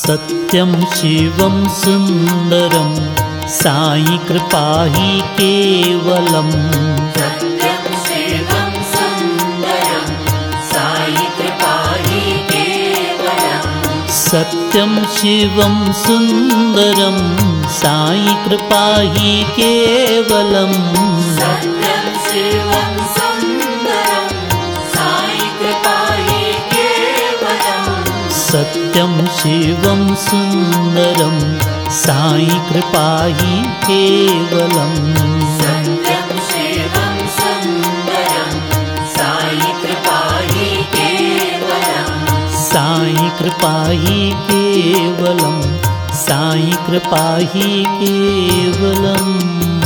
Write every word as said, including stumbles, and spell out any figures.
सत्यं शिवं सुन्दरं साई कृपा हि केवलम्। सत्यं शिवं सुन्दरं साई कृपा हि केवलम्। सत्यं शिवं सुन्दरं साई कृपा हि केवलम्। सत्यं शिवं सुन्दरं साई कृपा हि केवलम्। सत्यं शिवं सुन्दरं साई कृपा हि केवलम्। सत्यं शिवं सुन्दरं साई कृपा हि केवलम्। साई कृपा हि केवलम्। साई कृपा हि केवलम्।